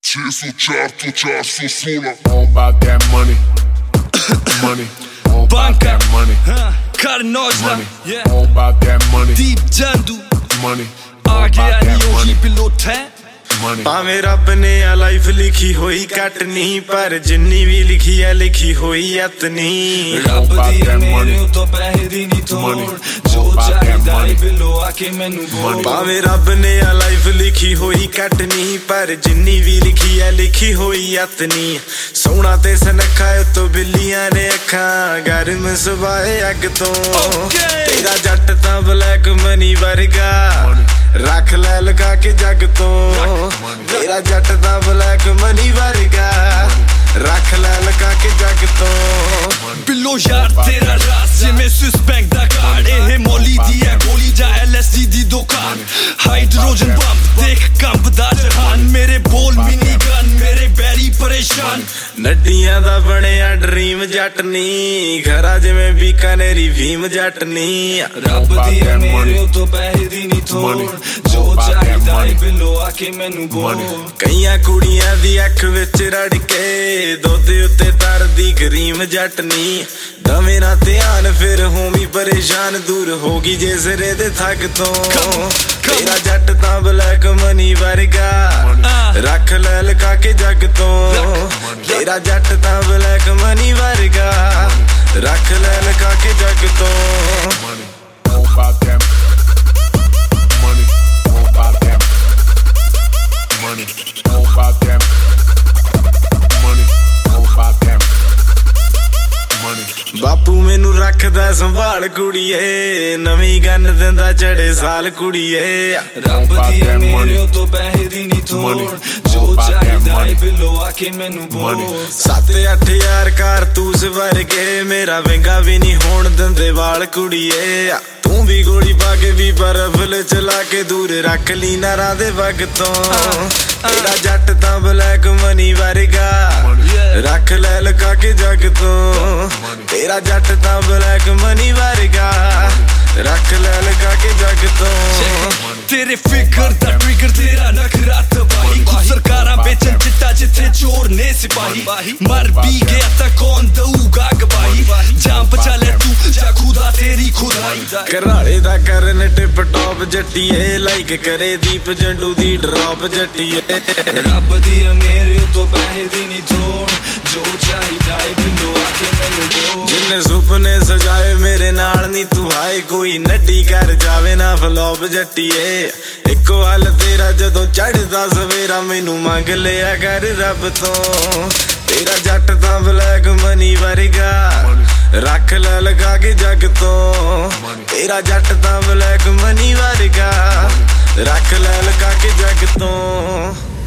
604 to 416. All about that money. Money. All about that money. Karnozla, Money. All about that money. Deep Jandu, Money. आ गया नहीं वही पिलोट है। Money. ਭਾਵੇਂ ਰੱਬ ਨੇ ਆ ਲਾਈਫ ਲਿਖੀ ਹੋਈ ਕੱਟ ਨਹੀਂ, ਪਰ ਜਿੰਨੀ ਵੀ ਲਿਖੀ ਆ ਲਿਖੀ ਹੋਈ ਅਤਨੀ। ਰੱਬ ਦੀ ਮੇਰੇ ਉਤੋਂ ਪੈਸੇ ਦੀ ਨਹੀਂ ਤੋੜ, ਜੋ ਚਾਹੀਦਾ ਈ ਬਿੱਲੋ ਆ ਕੇ ਮੈਨੂੰ ਬੋਲ। ਭਾਵੇਂ ਰੱਬ ਨੇ ਆ ਲਾਈਫ ਲਿਖੀ ਹੋਈ ਕੱਟ ਨਹੀਂ, ਪਰ ਜਿੰਨੀ ਵੀ ਲਿਖੀ ਆ ਲਿਖੀ ਹੋਈ ਅਤਨੀ। ਸੋਹਣਾ ਤੇ ਸੁਨੱਖਾ ਉਤੋਂ ਬਿੱਲੀਆਂ ਨੇ ਅੱਖਾਂ, ਗਰਮ ਸੁਭਾਏ ਅੱਗ ਤੋਂ। ਤੇਰਾ ਜੱਟ ਤਾਂ ਬਲੈਕ ਮਨੀ ਵਰਗਾ, ਰੱਖ ਲੈ ਲਗਾ ਕੇ ਜੱਗ ਤੋਂ। ਤੇਰਾ ਜੱਟ ਦਾ ਬਲੈਕ ਮਨੀ ਵਰਗਾ, ਰੱਖ ਲੈ ਲਗਾ ਕੇ ਜੱਗ ਤੋਂ। ਬਿੱਲੋ ਯਾਰ ਤੇਰਾ ਰਾਸ ਜਿਵੇਂ ਸਵਿਸ ਬੈਂਕ ਦਾ ਕਾਰਡ, ਇਹ ਮੋਲੀ ਦੀ ਹੈ ਗੋਲੀ ਜਾਂ LSD ਦੀ ਦੁਕਾਨ। ਹਾਈਡਰੋਜਨ ਬੰਬ ਦੇਖ ਕੰਬਦਾ ਜਹਾਨ, ਮੇਰੇ ਬੋਲ ਮਿਨੀ ਗਨ ਮੇਰੇ ਬੈਰੀ ਪਰੇਸ਼ਾਨ। ਨੱਡੀਆਂ ਦਾ ਬਣਿਆ ਡਰੀਮ ਜੱਟ ਨੀ, ਘਰਾ ਜਿਵੇਂ ਬੀਕਾਨੇਰੀ ਭੀਮ ਜੱਟ ਨੀ। ਰੱਬ ਦੀ ਮੇਰੇ ਉਤੋਂ ਪੈਸੇ ਦੀ ਨਹੀਂ ਤੋੜ, ਜੋ ਚਾਹੀਦਾ ਈ ਬਿੱਲੋ ਆ ਕੇ ਮੈਨੂੰ ਬੋਲ। ਕਈਆਂ ਕੁੜੀਆਂ ਦੀ ਅੱਖ ਵਿੱਚ ਰੜ ਕੇ ਦੁੱਧ ਉੱਤੇ ਤਰਦੀ ਕਰੀਮ ਜੱਟ ਨੀ। ਦਵੇਂ ਨਾ ਧਿਆਨ ਫਿਰ ਹੋਵੀਂ ਪਰੇਸ਼ਾਨ, ਦੂਰ ਹੋ ਗਈ ਜੇ ਸਿਰੇ ਦੇ ਥੱਕ ਤੋਂ। ਤੇਰਾ ਜੱਟ ਤਾਂ ਬਲੈਕ ਮਨੀ ਵਰਗਾ, ਰੱਖ ਲੈ ਲਗਾ ਕੇ ਜੱਗ ਤੋਂ। ਤੇਰਾ ਜੱਟ ਤਾਂ ਬਲੈਕ ਮਨੀ ਵਰਗਾ, ਰੱਖ ਲੈ ਲਗਾ ਕੇ ਜੱਗ ਤੋਂ। All about that money. All about that money. All about that money. All about that money. ਬਾਪੂ ਮੈਨੂੰ ਰੱਖਦਾ ਸੰਭਾਲ ਕੁੜੀਏ, ਨਵੀਂ ਗੰਨ ਦਿੰਦਾ ਚੜੇ ਸਾਲ ਕੁੜੀਏ। ਰੱਬ ਦੀ ਮੇਰੇ ਉਤੋਂ ਪੈਸੇ ਦੀ ਨਹੀਂ ਤੋੜ, ਜੋ ਚਾਹੀਦਾ ਈ ਬਿੱਲੋ ਆ ਕੇ ਮੈਨੂੰ ਬੋਲ। 7-8 ਯਾਰ ਕਾਰਤੂਸ ਵਰਗੇ, ਮੇਰਾ ਵਿੰਗਾ ਵੀ ਨਹੀਂ ਹੋਣ ਦਿੰਦੇ ਵਾਲ ਕੁੜੀਏ। ਤੂੰ ਵੀ ਗੋਲੀ ਪਾ ਕੇ ਵੀ ਬਰਫ ਚਲਾ ਕੇ ਦੂਰ ਰੱਖ ਲਈ ਨਾਰਾਂ ਦੇ ਵਗ ਤੋਂ। ਤੇਰਾ ਜੱਟ ਤਾਂ ਬਲੈਕ ਮਨੀ ਵਰਗਾ, ਰੱਖ ਲੈ ਲਗਾ ਕੇ ਜੱਗ ਤੋਂ। ਤੇਰਾ ਜੱਟ ਤਾਂ ਬਲੈਕ ਮਨੀ ਵਰਗਾ, ਰੱਖ ਲੈ ਲਗਾ ਕੇ ਜੱਗ ਤੋਂ। ਤੇਰੇ ਫਿਕਰ ਦਾ ਟ੍ਰਿਗਰ ਤੇਰਾ ਨਖਰਾ ਤਬਾਹੀ, ਕੁਝ ਸਰਕਾਰਾਂ ਵੇਚਣ ਚਿੱਟਾ ਜਿੱਥੇ ਚੋਰ ਨੇ ਸਿਪਾਹੀ। ਮਰ ਵੀ ਗਿਆ ਤਾਂ ਕੌਣ ਦਊਗਾ ਗਵਾਹੀ, ਜਾਮ ਬਚਾ ਲੈ ਤੂੰ ਜਾ ਖੁਦਾ ਤੇਰੀ ਖੁਦਾਈ। ਘਰਾਲੇ ਦਾ ਕਰਨ ਟਿਪ ਟੌਪ ਜੱਟੀਏ, ਲਾਈਕ ਕਰੇ ਦੀਪ ਜੰਡੂ ਦੀ ਡਰੌਪ ਜੱਟੀਏ। ਰੱਬ ਦੀ ਮੇਰੇ ਉਤੋਂ ਪੈਸੇ ਦੀ ਨਹੀਂ ਤੋੜ, ਜੋ ਚਾਹੀਦਾ ਈ ਬਿੱਲੋ ਆ ਕੇ ਮੈਨੂੰ ਬੋਲ। ਜਿੰਨੇ ਸੁਪਨੇ ਸਜਾਏ ਮੇਰੇ ਨਾਲ ਨੀ ਤੂੰ ਆਏ, ਕੋਈ ਨੱਡੀ ਕਰ ਜਾਵੇ ਨਾ ਫਲੋਪ ਜੱਟੀਏ। ਇੱਕੋ ਹੱਲ ਤੇਰਾ ਜਦੋਂ ਚੜ੍ਹਦਾ ਸਵੇਰਾ, ਮੈਨੂੰ ਮੰਗ ਲਿਆ ਕਰ ਰੱਬ ਤੋਂ। ਤੇਰਾ ਜੱਟ ਤਾਂ ਬਲੈਕ ਮਨੀ ਵਰਗਾ, ਰੱਖ ਲੈ ਲਗਾ ਕੇ ਜੱਗ ਤੋਂ। ਤੇਰਾ ਜੱਟ ਤਾਂ ਬਲੈਕ ਮਨੀ ਵਰਗਾ, ਰੱਖ ਲੈ ਲਗਾ ਕੇ ਜੱਗ ਤੋਂ।